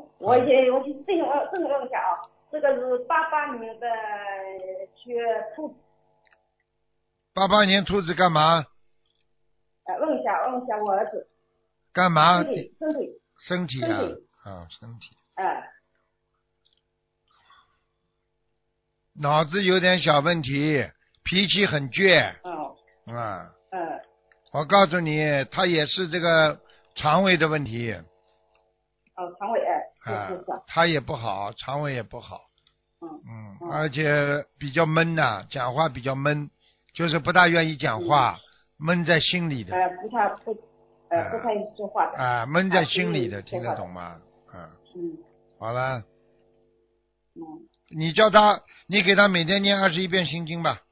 我问一下啊，这个是88年的学兔子。 88年兔子干嘛？ 问一下我儿子。 干嘛？ 身体啊，身体。脑子有点小问题，脾气很倔。我告诉你，他也是这个肠胃的问题。 肠胃他也不好，肠胃也不好。而且比较闷呐，讲话比较闷，就是不大愿意讲话，闷在心里的。 不太说话的。 闷在心里的，听得懂吗？好了。你叫他，你给他每天念21遍心经吧。